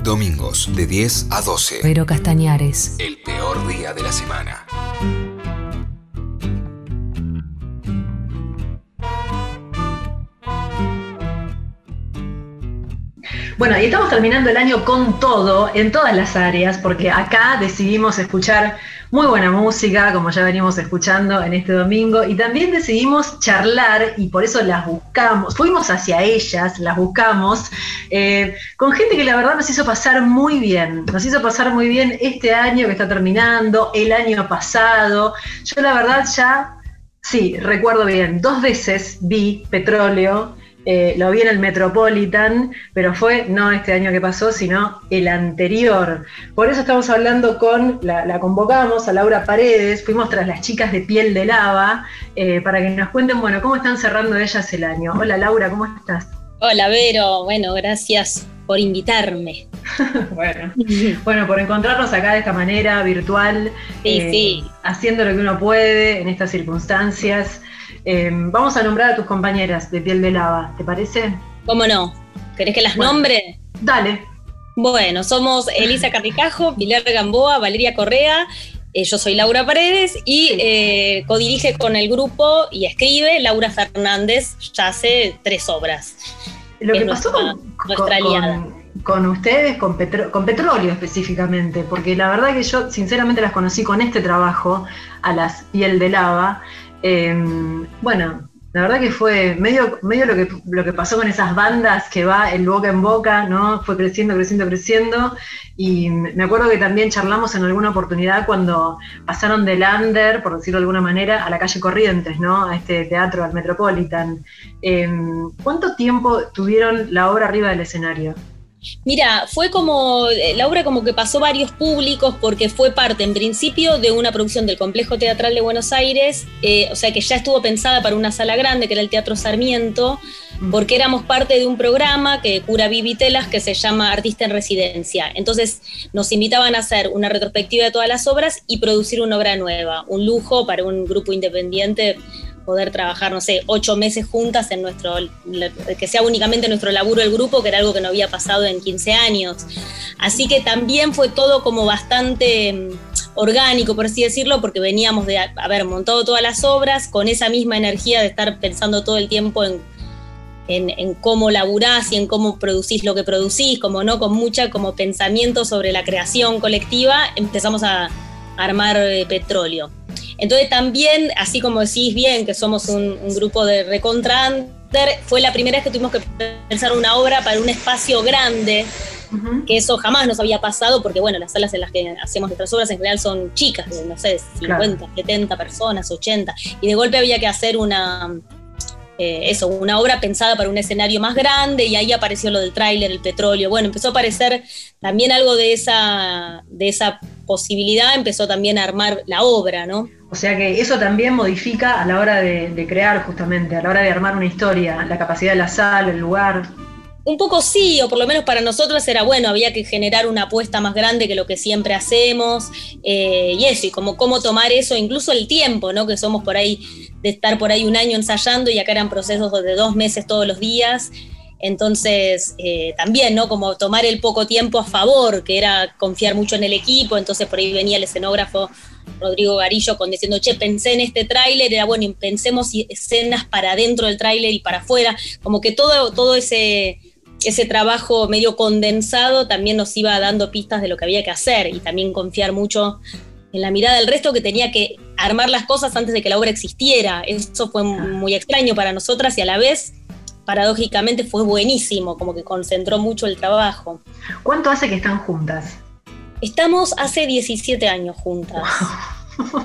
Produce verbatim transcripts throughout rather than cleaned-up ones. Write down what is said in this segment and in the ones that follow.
Domingos de diez a doce. Vero Castañares. El peor día de la semana. Bueno, y estamos terminando el año con todo, en todas las áreas, porque acá decidimos escuchar muy buena música, como ya venimos escuchando en este domingo, y también decidimos charlar, y por eso las buscamos, fuimos hacia ellas, las buscamos, eh, con gente que la verdad nos hizo pasar muy bien, nos hizo pasar muy bien este año que está terminando, el año pasado. Yo la verdad ya, sí, recuerdo bien, dos veces vi Petróleo. Eh, lo vi en el Metropolitan, pero fue no este año que pasó, sino el anterior. Por eso estamos hablando con, la, la convocamos a Laura Paredes, fuimos tras las chicas de Piel de Lava, eh, para que nos cuenten, bueno, cómo están cerrando ellas el año. Hola Laura, ¿cómo estás? Hola Vero, bueno, gracias por invitarme. bueno, bueno, por encontrarnos acá de esta manera, virtual, sí, eh, sí. haciendo lo que uno puede en estas circunstancias. Eh, vamos a nombrar a tus compañeras de Piel de Lava, ¿te parece? ¿Cómo no? ¿Querés que las bueno, nombre? Dale. Bueno, somos Elisa Carricajo, Pilar Gamboa, Valeria Correa, eh, yo soy Laura Paredes y sí. eh, codirige con el grupo y escribe Laura Fernández, ya hace tres obras. Lo que nuestra, pasó con, nuestra con, aliada. con ustedes, con, petro, con Petróleo específicamente, porque la verdad que yo sinceramente las conocí con este trabajo, a las Piel de Lava. Eh, bueno, la verdad que fue medio, medio lo que, lo que pasó con esas bandas que va el boca en boca, ¿no? Fue creciendo, creciendo, creciendo, y me acuerdo que también charlamos en alguna oportunidad cuando pasaron del under, por decirlo de alguna manera, a la calle Corrientes, ¿no? A este teatro, al Metropolitan. Eh, ¿Cuánto tiempo tuvieron la obra arriba del escenario? Mira, fue como, la obra como que pasó varios públicos porque fue parte en principio de una producción del Complejo Teatral de Buenos Aires, eh, o sea que ya estuvo pensada para una sala grande que era el Teatro Sarmiento, porque éramos parte de un programa que cura Vivi Telas que se llama Artista en Residencia. Entonces nos invitaban a hacer una retrospectiva de todas las obras y producir una obra nueva, un lujo para un grupo independiente poder trabajar, no sé, ocho meses juntas en nuestro, que sea únicamente nuestro laburo del grupo, que era algo que no había pasado en quince años. Así que también fue todo como bastante orgánico, por así decirlo, porque veníamos de haber montado todas las obras con esa misma energía de estar pensando todo el tiempo en, en, en cómo laburás y en cómo producís lo que producís, como no, con mucha como pensamiento sobre la creación colectiva, empezamos a armar eh, Petróleo. Entonces también, así como decís bien, que somos un, un grupo de recontra under, fue la primera vez que tuvimos que pensar una obra para un espacio grande, uh-huh. que eso jamás nos había pasado, porque bueno, las salas en las que hacemos nuestras obras en general son chicas, de, no sé, cincuenta, claro. setenta personas, ochenta, y de golpe había que hacer una... Eh, eso, una obra pensada para un escenario más grande, y ahí apareció lo del tráiler, el petróleo. Bueno, empezó a aparecer también algo de esa, de esa posibilidad, empezó también a armar la obra, ¿no? O sea que eso también modifica a la hora de, de crear, justamente, a la hora de armar una historia, la capacidad de la sala, el lugar. Un poco sí, o por lo menos para nosotros era bueno, había que generar una apuesta más grande que lo que siempre hacemos, eh, y eso, y como cómo tomar eso, incluso el tiempo, ¿no? Que somos por ahí, de estar por ahí un año ensayando, y acá eran procesos de dos meses todos los días, entonces eh, también, ¿no? Como tomar el poco tiempo a favor, que era confiar mucho en el equipo, entonces por ahí venía el escenógrafo Rodrigo Garillo con diciendo, che, pensé en este tráiler, era bueno, y pensemos escenas para dentro del tráiler y para afuera, como que todo, todo ese... ese trabajo medio condensado también nos iba dando pistas de lo que había que hacer, y también confiar mucho en la mirada del resto, que tenía que armar las cosas antes de que la obra existiera. Eso fue muy extraño para nosotras, y a la vez, paradójicamente, fue buenísimo, como que concentró mucho el trabajo. ¿Cuánto hace que están juntas? Estamos hace diecisiete años juntas. Wow.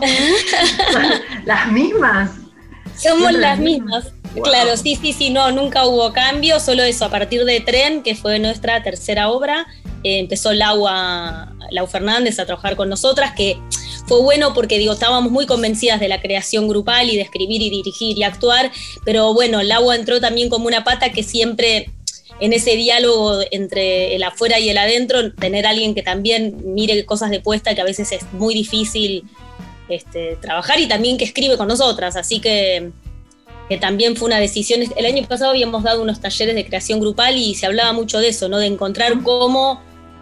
¿Las mismas? Somos las mismas. mismas. Wow. Claro, sí, sí, sí, no, nunca hubo cambio, solo eso, a partir de Tren, que fue nuestra tercera obra, eh, empezó Lau, a, Lau Fernández a trabajar con nosotras, que fue bueno porque, digo, estábamos muy convencidas de la creación grupal y de escribir y dirigir y actuar, pero bueno, Lau entró también como una pata que siempre, en ese diálogo entre el afuera y el adentro, tener a alguien que también mire cosas de puesta, que a veces es muy difícil este, trabajar, y también que escribe con nosotras, así que... que también fue una decisión. El año pasado habíamos dado unos talleres de creación grupal y se hablaba mucho de eso, ¿no? De encontrar cómo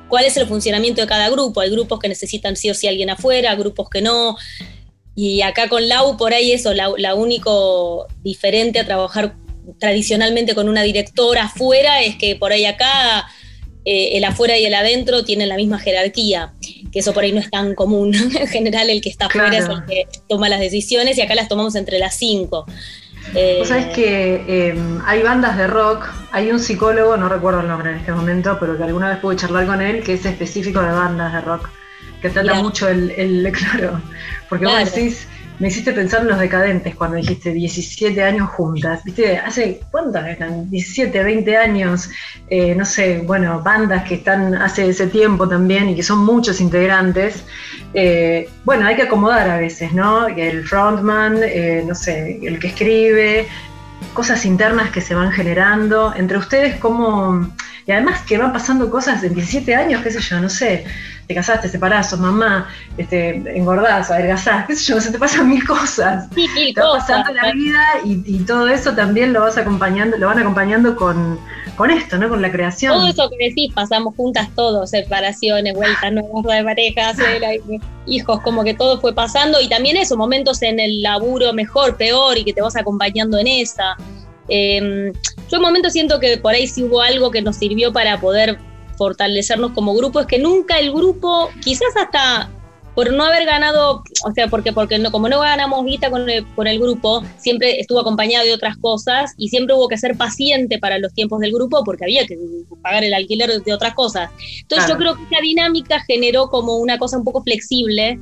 cuál es el funcionamiento de cada grupo. Hay grupos que necesitan sí o sí alguien afuera, grupos que no. Y acá con Lau, por ahí eso, la, la único diferente a trabajar tradicionalmente con una directora afuera es que por ahí acá eh, el afuera y el adentro tienen la misma jerarquía, que eso por ahí no es tan común. En general el que está afuera claro. es el que toma las decisiones y acá las tomamos entre las cinco. Eh, Vos sabés que eh, hay bandas de rock, hay un psicólogo, no recuerdo el nombre en este momento, pero que alguna vez pude charlar con él, que es específico de bandas de rock, que trata claro. mucho el, el, claro, porque claro. vos decís, me hiciste pensar en Los Decadentes cuando dijiste diecisiete años juntas, ¿viste? ¿Hace cuántas están? diecisiete, veinte años, eh, no sé, bueno, bandas que están hace ese tiempo también y que son muchos integrantes. Eh, bueno, hay que acomodar a veces, ¿no? El frontman, eh, no sé, el que escribe, cosas internas que se van generando. Entre ustedes, ¿cómo...? Y además que van pasando cosas en diecisiete años, qué sé yo, no sé, te casaste, separás, sos mamá, este, engordás, adelgazás, qué sé yo, se te pasan mil cosas. Sí, mil te va cosas, pasando la vida y, y todo eso también lo vas acompañando, lo van acompañando con, con esto, ¿no? Con la creación. Todo eso que decís, pasamos juntas todos, separaciones, vueltas nuevas de parejas, hijos, como que todo fue pasando, y también eso, momentos en el laburo mejor, peor, y que te vas acompañando en esa. Eh, yo en momentos siento que por ahí sí hubo algo que nos sirvió para poder fortalecernos como grupo, es que nunca el grupo, quizás hasta por no haber ganado, o sea, porque, porque no, como no ganamos guita con el, con el grupo, siempre estuvo acompañado de otras cosas y siempre hubo que ser paciente para los tiempos del grupo porque había que pagar el alquiler de otras cosas. Entonces claro. yo creo que esa dinámica generó como una cosa un poco flexible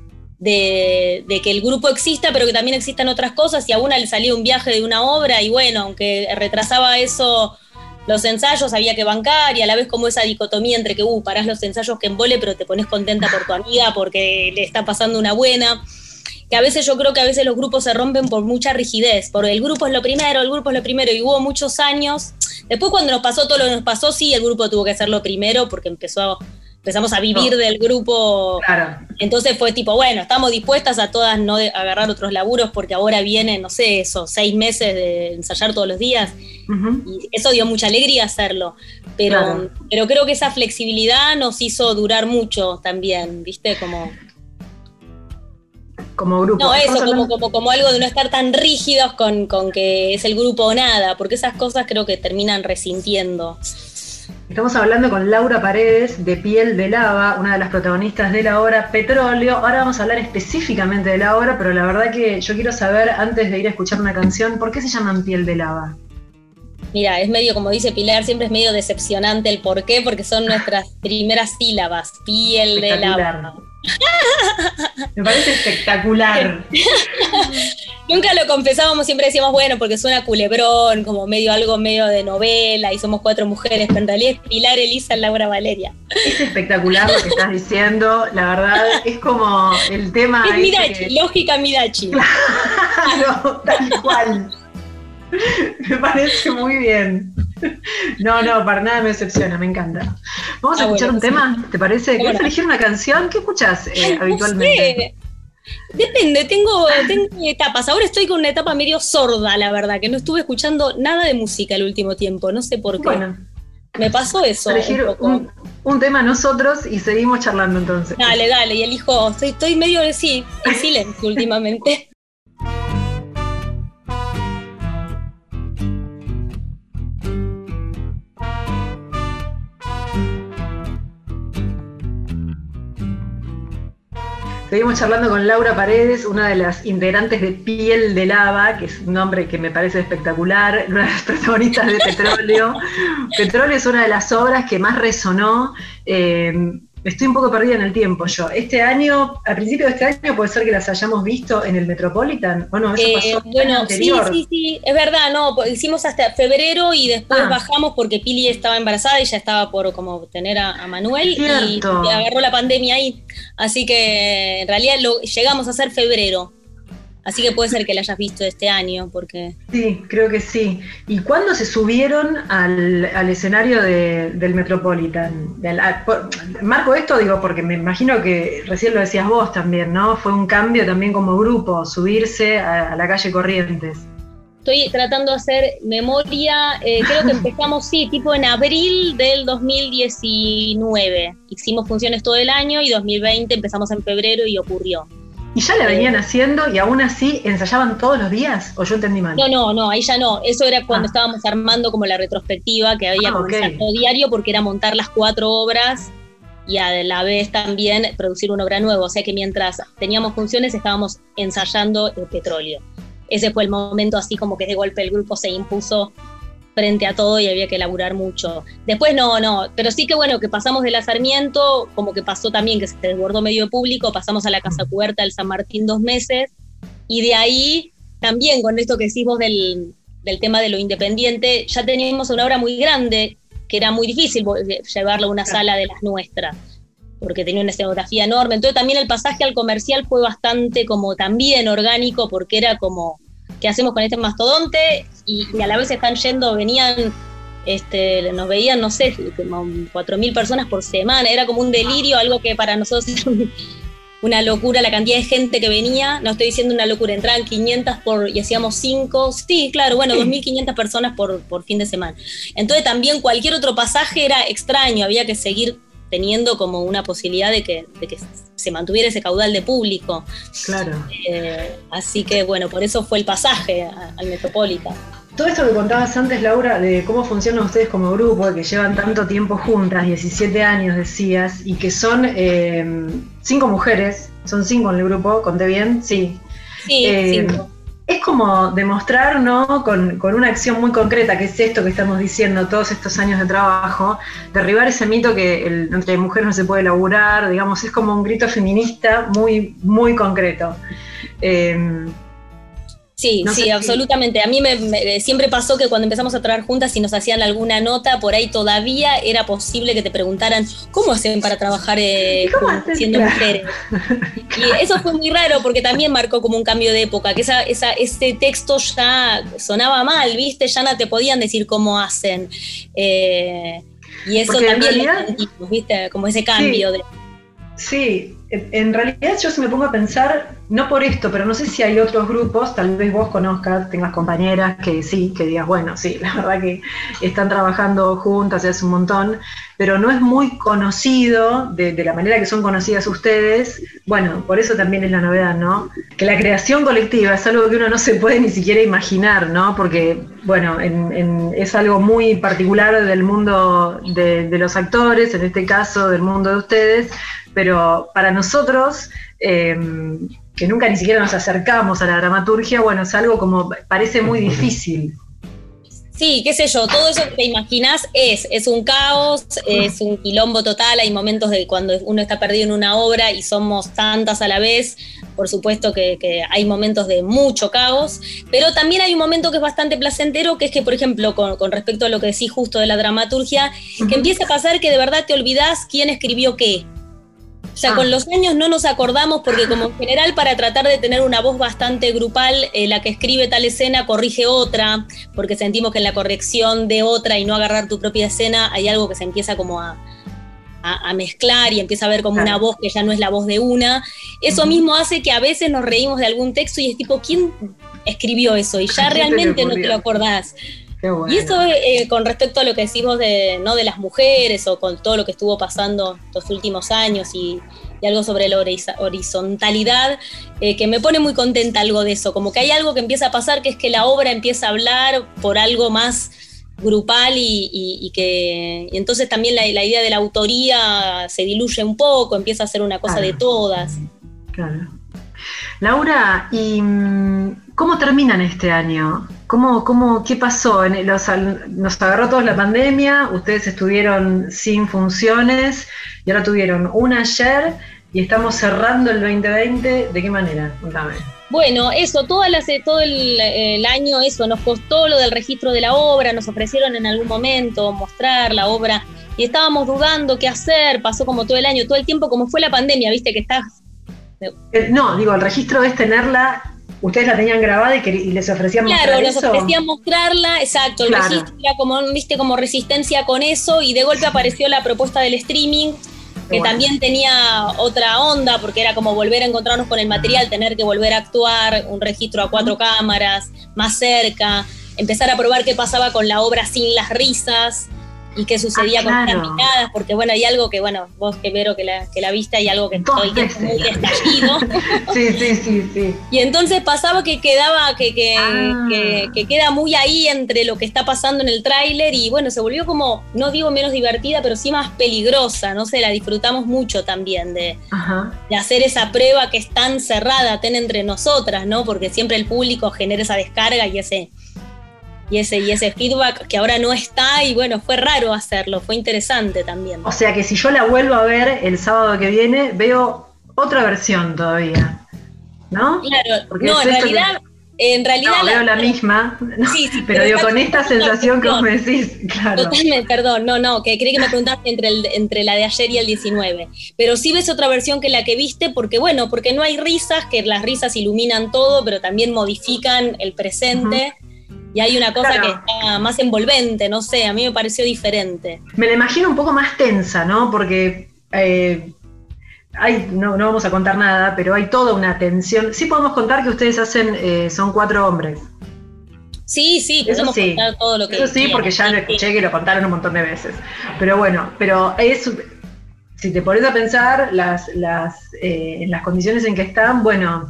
De, de que el grupo exista, pero que también existan otras cosas, y a una le salía un viaje de una obra, y bueno, aunque retrasaba eso los ensayos, había que bancar, y a la vez como esa dicotomía entre que, uh, parás los ensayos que embole, pero te pones contenta por tu amiga porque le está pasando una buena, que a veces yo creo que a veces los grupos se rompen por mucha rigidez, porque el grupo es lo primero, el grupo es lo primero, y hubo muchos años, después cuando nos pasó todo lo que nos pasó, sí, el grupo tuvo que ser lo primero, porque empezó a empezamos a vivir no. del grupo, claro. Entonces fue tipo, bueno, estamos dispuestas a todas no de agarrar otros laburos porque ahora vienen, no sé, esos seis meses de ensayar todos los días, uh-huh. y eso dio mucha alegría hacerlo, pero, claro. pero creo que esa flexibilidad nos hizo durar mucho también, ¿viste? Como... Como grupo. No, eso, como, como, como algo de no estar tan rígidos con, con que es el grupo o nada, porque esas cosas creo que terminan resintiendo. Estamos hablando con Laura Paredes de Piel de Lava, una de las protagonistas de la obra Petróleo. Ahora vamos a hablar específicamente de la obra, pero la verdad que yo quiero saber, antes de ir a escuchar una canción, ¿por qué se llaman Piel de Lava? Mira, es medio, como dice Pilar, siempre es medio decepcionante el por qué, porque son nuestras primeras sílabas, Piel de Lava. Me parece espectacular. Nunca lo confesábamos, siempre decíamos, bueno, porque suena culebrón, como medio algo medio de novela, y somos cuatro mujeres, pero en realidad es Pilar, Elisa, Laura, Valeria. Es espectacular lo que estás diciendo, la verdad, es como el tema... Es Midachi, que... lógica Midachi. Claro, tal cual. Me parece muy bien. No, no, para nada me decepciona, me encanta. Vamos a ah, escuchar bueno, un sí. tema, ¿te parece? ¿Quieres bueno. elegir una canción? ¿Qué escuchás eh, Ay, habitualmente? No sé. Depende, tengo, tengo etapas. Ahora estoy con una etapa medio sorda, la verdad, que no estuve escuchando nada de música el último tiempo, no sé por qué. Bueno, me pasó eso. Elegir un, poco. un, un tema nosotros y seguimos charlando entonces. Dale, dale, y elijo, estoy, estoy medio sí, en silencio últimamente. Seguimos charlando con Laura Paredes, una de las integrantes de Piel de Lava, que es un nombre que me parece espectacular, una de las protagonistas de Petróleo. Petróleo es una de las obras que más resonó. Eh, estoy un poco perdida en el tiempo yo. Este año, a principio de este año, puede ser que las hayamos visto en el Metropolitan, ¿o no? Eso eh, pasó bueno, el año anterior. Sí, sí, sí, es verdad, no, hicimos hasta febrero y después ah. bajamos porque Pili estaba embarazada y ya estaba por como tener a, a Manuel. Cierto. Y, y agarró la pandemia ahí, así que en realidad lo, llegamos a hacer febrero. Así que puede ser que la hayas visto este año, porque... Sí, creo que sí. ¿Y cuándo se subieron al, al escenario de, del Metropolitan? Del, a, por, marco esto, digo, porque me imagino que recién lo decías vos también, ¿no? Fue un cambio también como grupo, subirse a, a la calle Corrientes. Estoy tratando de hacer memoria, eh, creo que empezamos, sí, tipo en abril del dos mil diecinueve. Hicimos funciones todo el año y dos mil veinte empezamos en febrero y ocurrió. ¿Y ya la venían eh, haciendo y aún así ensayaban todos los días? ¿O yo entendí mal? No, no, no, ahí ya no. Eso era cuando ah. estábamos armando como la retrospectiva, que había ah, como okay. un salto diario, porque era montar las cuatro obras y a la vez también producir una obra nueva. O sea que mientras teníamos funciones estábamos ensayando el Petróleo. Ese fue el momento así como que de golpe el grupo se impuso frente a todo y había que laburar mucho. Después no, no, pero sí que bueno, que pasamos de la Sarmiento, como que pasó también que se desbordó medio de público, pasamos a la Casa Cubierta del San Martín dos meses, y de ahí también con esto que decís vos del, del tema de lo independiente, ya teníamos una obra muy grande, que era muy difícil llevarlo a una sala de las nuestras, porque tenía una escenografía enorme. Entonces también el pasaje al comercial fue bastante como también orgánico, porque era como, ¿qué hacemos con este mastodonte? Y, y a la vez están yendo, venían, este, nos veían, no sé, como cuatro mil personas por semana, era como un delirio, algo que para nosotros era una locura, la cantidad de gente que venía, no estoy diciendo una locura, entraban quinientas por, y hacíamos cinco, sí, claro, bueno, dos mil quinientas personas por, por fin de semana. Entonces también cualquier otro pasaje era extraño, había que seguir teniendo como una posibilidad de que, de que se mantuviera ese caudal de público. Claro. Eh, así que, bueno, por eso fue el pasaje a, al Metropolitan. Todo esto que contabas antes, Laura, de cómo funcionan ustedes como grupo, que llevan tanto tiempo juntas, diecisiete años decías, y que son eh, cinco mujeres, son cinco en el grupo, ¿conté bien? Sí. Sí, eh, cinco. Es como demostrar, ¿no?, con, con una acción muy concreta, que es esto que estamos diciendo, todos estos años de trabajo, derribar ese mito que el, entre mujeres no se puede laburar, digamos, es como un grito feminista muy, muy concreto. Eh, Sí, no sí, sí, absolutamente. A mí me, me, siempre pasó que cuando empezamos a trabajar juntas y nos hacían alguna nota, por ahí todavía era posible que te preguntaran ¿cómo hacen para trabajar eh, siendo mujeres? Y eso fue muy raro porque también marcó como un cambio de época, que esa, esa, ese texto ya sonaba mal, ¿viste? Ya no te podían decir cómo hacen. Eh, y eso porque también realidad, lo sentimos, ¿viste? Como ese cambio. Sí, de... sí. En realidad yo si me pongo a pensar, no por esto, pero no sé si hay otros grupos, tal vez vos conozcas, tengas compañeras que sí, que digas, bueno, sí, la verdad que están trabajando juntas hace un montón, pero no es muy conocido de, de la manera que son conocidas ustedes. Bueno, por eso también es la novedad, ¿no? Que la creación colectiva es algo que uno no se puede ni siquiera imaginar, ¿no? Porque, bueno, en, en, es algo muy particular del mundo de, de los actores, en este caso del mundo de ustedes, pero para nosotros, eh, que nunca ni siquiera nos acercamos a la dramaturgia, bueno, es algo como, parece muy difícil. Sí, qué sé yo, todo eso que te imaginás es, es un caos, es un quilombo total, hay momentos de cuando uno está perdido en una obra y somos tantas a la vez, por supuesto que, que hay momentos de mucho caos, pero también hay un momento que es bastante placentero, que es que, por ejemplo, con, con respecto a lo que decís justo de la dramaturgia, uh-huh. que empieza a pasar que de verdad te olvidás quién escribió qué. O sea, ah. con los años no nos acordamos porque como en general para tratar de tener una voz bastante grupal, eh, la que escribe tal escena corrige otra, porque sentimos que en la corrección de otra y no agarrar tu propia escena hay algo que se empieza como a, a, a mezclar y empieza a ver como claro. una voz que ya no es la voz de una. Eso uh-huh. mismo hace que a veces nos reímos de algún texto y es tipo, ¿quién escribió eso? Y ya realmente no te lo acordás. Bueno. Y eso eh, con respecto a lo que decís vos de, ¿no? de las mujeres o con todo lo que estuvo pasando estos últimos años y, y algo sobre la horizontalidad, eh, que me pone muy contenta algo de eso, como que hay algo que empieza a pasar, que es que la obra empieza a hablar por algo más grupal y, y, y que y entonces también la, la idea de la autoría se diluye un poco, empieza a ser una cosa claro. de todas. Claro. Laura, ¿y cómo terminan este año? ¿Cómo, cómo, ¿Qué pasó? Los, nos agarró todos la pandemia, ustedes estuvieron sin funciones y ahora tuvieron una ayer y estamos cerrando el veinte veinte. ¿De qué manera? Contame. Bueno, eso, todas las, todo el, el año eso, nos costó lo del registro de la obra, nos ofrecieron en algún momento mostrar la obra y estábamos dudando qué hacer, pasó como todo el año, todo el tiempo, como fue la pandemia, viste que estás... No, digo, el registro es tenerla, ustedes la tenían grabada y, que, y les ofrecían claro, mostrar eso. Claro, nos ofrecían mostrarla, exacto, el claro. registro era como, viste, como resistencia con eso y de golpe apareció la propuesta del streaming, que bueno. También tenía otra onda, porque era como volver a encontrarnos con el material, tener que volver a actuar, un registro a cuatro uh-huh. cámaras, más cerca, empezar a probar qué pasaba con la obra sin las risas y qué sucedía ah, claro. con las miradas, porque bueno, hay algo que, bueno, vos que Vero que la, que la viste, hay algo que todo el tiempo muy estallido. Sí, sí, sí, sí. Y entonces pasaba que quedaba, que, que, ah. que, que queda muy ahí entre lo que está pasando en el tráiler y bueno, se volvió como, no digo menos divertida, pero sí más peligrosa, no sé, la disfrutamos mucho también de, de hacer esa prueba que es tan cerrada, ten entre nosotras, ¿no? Porque siempre el público genera esa descarga y ese... Y ese, y ese feedback que ahora no está, y bueno, fue raro hacerlo, fue interesante también. O sea que si yo la vuelvo a ver el sábado que viene, veo otra versión todavía, ¿no? Claro, Porque no, en realidad, que... en realidad... No, la, veo la misma, ¿no? Sí, sí, pero, pero digo, con esta sensación que vos me decís, claro. Totalmente, perdón, no, no, que creí que me preguntaste entre, el, entre la de ayer y el diecinueve. Pero sí ves otra versión que la que viste, porque bueno, porque no hay risas, que las risas iluminan todo, pero también modifican el presente. Uh-huh. Y hay una cosa claro. que está más envolvente, no sé, a mí me pareció diferente. Me la imagino un poco más tensa, ¿no? Porque eh, hay, no, no vamos a contar nada, pero hay toda una tensión. Sí podemos contar que ustedes hacen, eh, son cuatro hombres. Sí, sí, podemos sí. contar todo lo que Eso sí, quieran, porque ya sí, lo escuché sí. que lo contaron un montón de veces. Pero bueno, pero es... Si te pones a pensar las, las, eh, en las condiciones en que están, bueno,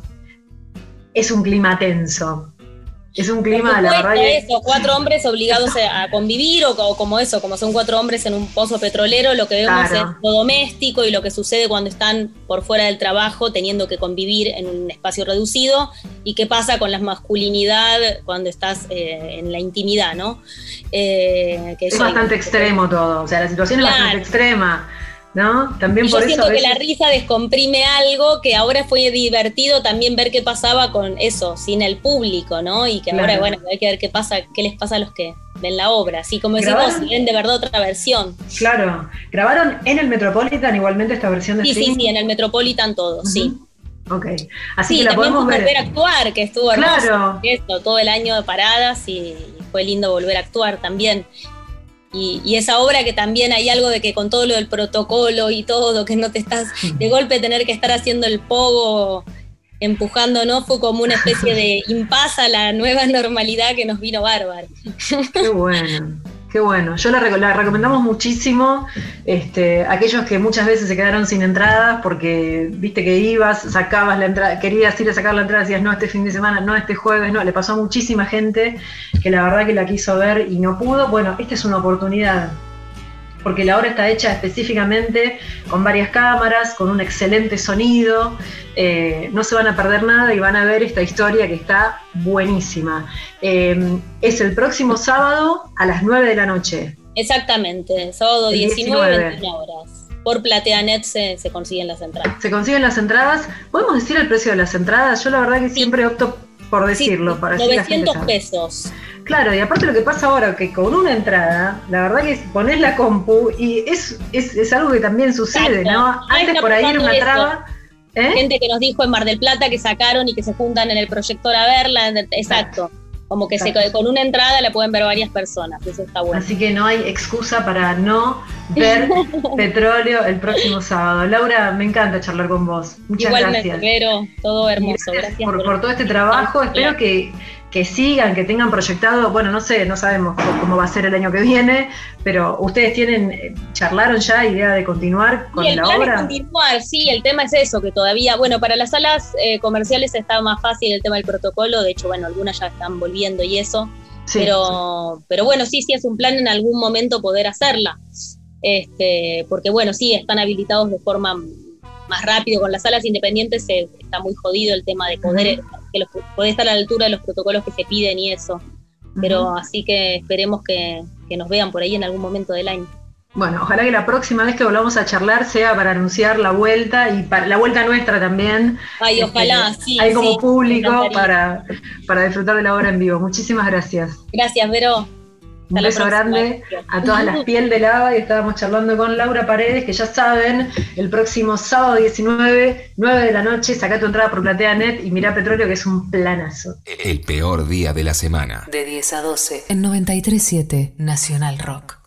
es un clima tenso. Es un clima, la verdad que... Eso, cuatro hombres obligados a convivir, o, o como eso, como son cuatro hombres en un pozo petrolero, lo que vemos claro. es lo doméstico y lo que sucede cuando están por fuera del trabajo, teniendo que convivir en un espacio reducido, y qué pasa con la masculinidad cuando estás eh, en la intimidad, ¿no? Eh, que es bastante extremo todo, o sea, la situación claro. es bastante extrema. ¿No? También y por yo eso siento veces... que la risa descomprime algo, que ahora fue divertido también ver qué pasaba con eso, sin el público, ¿no? Y que claro. ahora, bueno, hay que ver qué pasa, qué les pasa a los que ven la obra. Así como decimos, si ven de verdad otra versión. Claro. ¿Grabaron en el Metropolitan igualmente esta versión de Sí, streaming? sí, sí, en el Metropolitan todo, uh-huh. sí. Ok. Así sí, que la también podemos ver. volver a actuar, que estuvo hermoso. Claro. Esto, todo el año de paradas y fue lindo volver a actuar también. Y, y esa obra que también hay algo de que con todo lo del protocolo y todo, que no te estás de golpe tener que estar haciendo el pogo, empujando, ¿no? Fue como una especie de impas a la nueva normalidad que nos vino bárbaro. Qué bueno, qué bueno. Yo la, la recomendamos muchísimo, este, aquellos que muchas veces se quedaron sin entradas porque viste que ibas, sacabas la entrada, querías ir a sacar la entrada, decías no este fin de semana, no este jueves, no, le pasó a muchísima gente que la verdad que la quiso ver y no pudo. Bueno, esta es una oportunidad, porque la obra está hecha específicamente con varias cámaras, con un excelente sonido, eh, no se van a perder nada y van a ver esta historia que está buenísima. Eh, es el próximo sábado a las nueve de la noche. Exactamente, sábado diecinueve, veintiuna horas. Por PlateaNet se, se consiguen las entradas. Se consiguen las entradas. ¿Podemos decir el precio de las entradas? Yo la verdad que sí. siempre opto por decirlo. Sí, para novecientos pesos. Claro, y aparte lo que pasa ahora, que con una entrada, la verdad que pones la compu y es, es, es algo que también sucede, exacto. ¿no? Antes por ahí era una traba. ¿Eh? Gente que nos dijo en Mar del Plata que sacaron y que se juntan en el proyector a verla, exacto. Como que se, con una entrada la pueden ver varias personas, eso está bueno. Así que no hay excusa para no ver Petróleo el próximo sábado. Laura, me encanta charlar con vos. Muchas Igualmente, gracias. Vero, todo hermoso. Gracias, gracias por, por todo este trabajo. Espero que, que sigan, que tengan proyectado, bueno, no sé, no sabemos cómo va a ser el año que viene, pero ustedes tienen, charlaron ya idea de continuar con sí, la plan obra. Es continuar, sí, el tema es eso, que todavía, bueno, para las salas eh, comerciales está más fácil el tema del protocolo, de hecho, bueno, algunas ya están volviendo y eso, sí, pero, sí. pero bueno, sí, sí es un plan en algún momento poder hacerla, este, porque bueno, sí, están habilitados de forma más rápido, con las salas independientes se, está muy jodido el tema de poder, uh-huh. que los, poder estar a la altura de los protocolos que se piden y eso, uh-huh. pero así que esperemos que, que nos vean por ahí en algún momento del año. Bueno, ojalá que la próxima vez que volvamos a charlar sea para anunciar la vuelta y para la vuelta nuestra también. Ay, ojalá, este, sí. Hay como sí, público para, para disfrutar de la obra en vivo. Muchísimas gracias. Gracias, Vero. Un beso grande a todas las Piel de Lava, y estábamos charlando con Laura Paredes, que ya saben, el próximo sábado diecinueve, nueve de la noche, saca tu entrada por PlateaNet y mirá Petróleo, que es un planazo. El peor día de la semana. De diez a doce en noventa y tres punto siete Nacional Rock.